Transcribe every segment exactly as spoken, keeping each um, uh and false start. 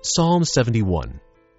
Psalm seventy-one.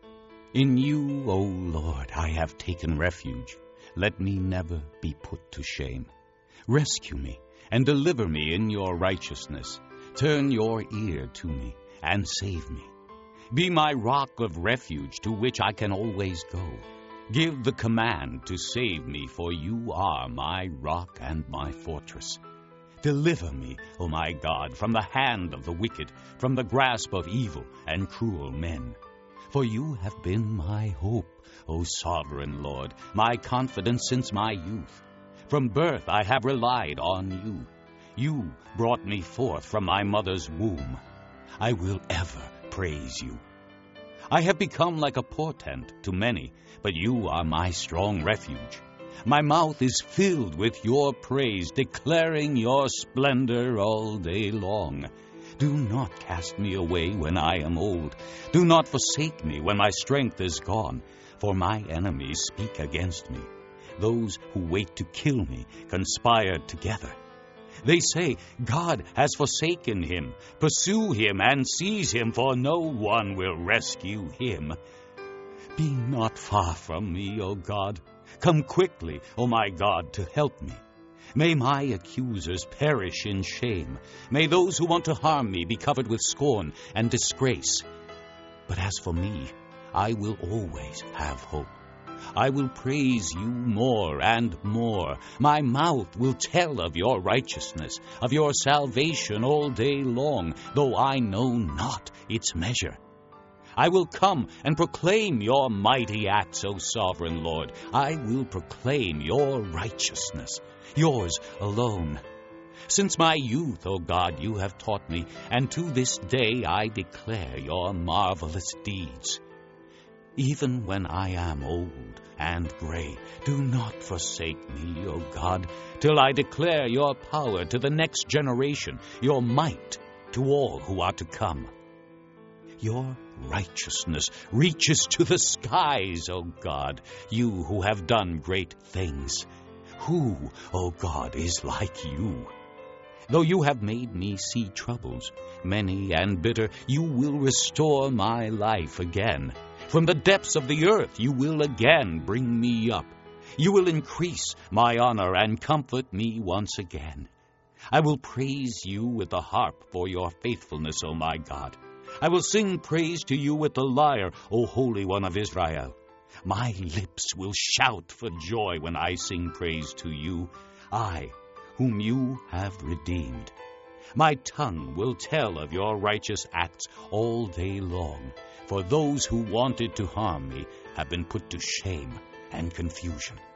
In you, O Lord, I have taken refuge. Let me never be put to shame. Rescue me and deliver me in your righteousness. Turn your ear to me and save me. Be my rock of refuge to which I can always go. Give the command to save me, for you are my rock and my fortress. Deliver me, O my God, from the hand of the wicked, from the grasp of evil and cruel men. For you have been my hope, O sovereign Lord, my confidence since my youth. From birth I have relied on you. You brought me forth from my mother's womb. I will ever praise you. I have become like a portent to many, but you are my strong refuge. My mouth is filled with your praise, declaring your splendor all day long. Do not cast me away when I am old. Do not forsake me when my strength is gone, for my enemies speak against me. Those who wait to kill me conspire together. They say, God has forsaken him. Pursue him and seize him, for no one will rescue him. Be not far from me, O God. Come quickly, O my God, to help me. May my accusers perish in shame. May those who want to harm me be covered with scorn and disgrace. But as for me, I will always have hope. I will praise you more and more. My mouth will tell of your righteousness, of your salvation all day long, though I know not its measure. I will come and proclaim your mighty acts, O sovereign Lord. I will proclaim your righteousness, yours alone. Since my youth, O God, you have taught me, and to this day I declare your marvelous deeds. Even when I am old and gray, do not forsake me, O God, till I declare your power to the next generation, your might to all who are to come. Your righteousness reaches to the skies, O God, you who have done great things. Who, O God, is like you? Though you have made me see troubles, many and bitter, you will restore my life again. From the depths of the earth you will again bring me up. You will increase my honor and comfort me once again. I will praise you with the harp for your faithfulness, O my God. I will sing praise to you with the lyre, O Holy One of Israel. My lips will shout for joy when I sing praise to you, I, whom you have redeemed. My tongue will tell of your righteous acts all day long, for those who wanted to harm me have been put to shame and confusion.